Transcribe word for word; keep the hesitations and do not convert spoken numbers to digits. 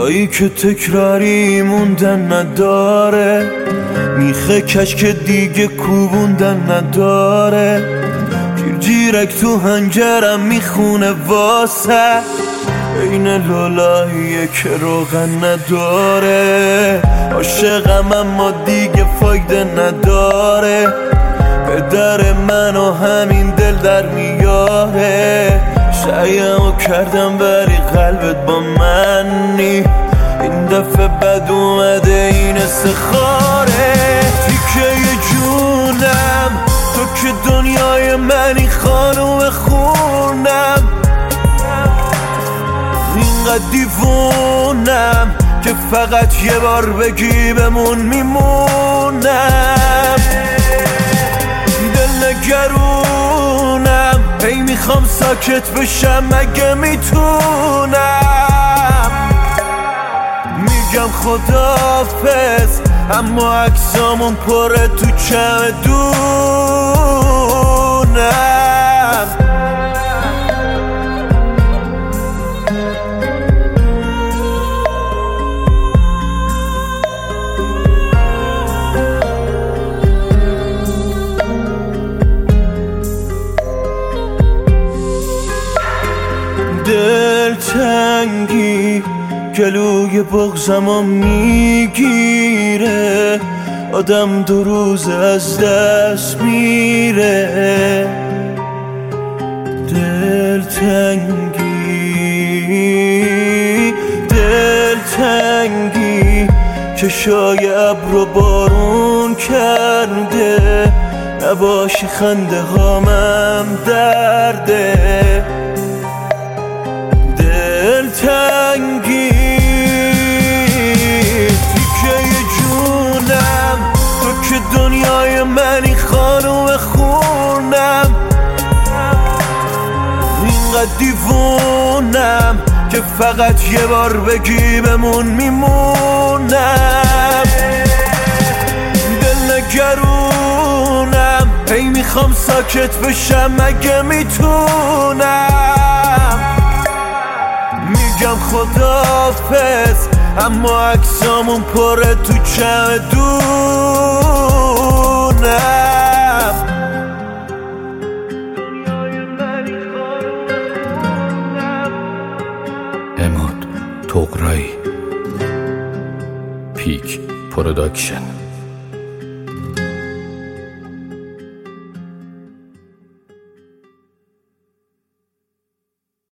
جایی که تکراری موندن نداره، میخه کش که دیگه کوبوندن نداره. جیر جیرک تو هنجرم میخونه واسه، این لولاییه که روغن نداره. عاشقم اما دیگه فایده نداره، به در منو همین دل در میاره. سعیمو کردم ولی قلبت با من نی، این دفعه بد اومده این استخاره. تیکه جونم تو که دنیای منی خانوم خونم، اینقدر دیوونم که فقط یه بار بگی بمون میمونم. دل نگرونم هی میخوام ساکت بشم مگه میتونم. میگم خداحافظ اما عکسامون پره تو چمدونم. دلتنگی گلوی بغضمو میگیره، آدم دو روز از دست میره. دلتنگی دلتنگی چشای ابر و بارون کرده، نباشی خنده هامم درده. دلتنگی تیکه جونم تو که دنیای منی خانوم خونم، اینقدر دیوونم که فقط یه بار بگی بمون میمونم. دل نگرونم هی میخوام ساکت بشم مگه میتونم. میگم خداحافظ اما عکسامون پره تو چمدونم. عماد طغرایی، پیک پروداکشن.